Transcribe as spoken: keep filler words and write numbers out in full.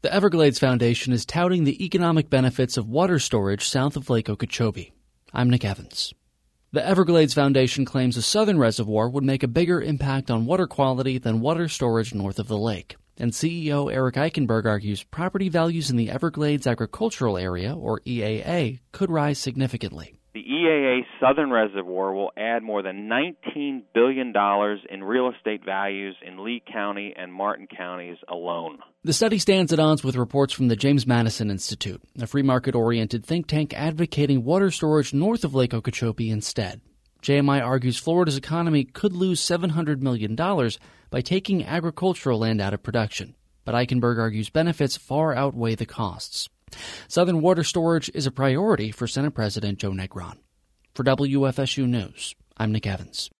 The Everglades Foundation is touting the economic benefits of water storage south of Lake Okeechobee. I'm Nick Evans. The Everglades Foundation claims a southern reservoir would make a bigger impact on water quality than water storage north of the lake. And C E O Eric Eichenberg argues property values in the Everglades Agricultural Area, or E A A, could rise significantly. The E A A Southern Reservoir will add more than nineteen billion dollars in real estate values in Lee County and Martin counties alone. The study stands at odds with reports from the James Madison Institute, a free market-oriented think tank advocating water storage north of Lake Okeechobee instead. J M I argues Florida's economy could lose seven hundred million dollars by taking agricultural land out of production. But Eichenberg argues benefits far outweigh the costs. Southern water storage is a priority for Senate President Joe Negron. For W F S U News, I'm Nick Evans.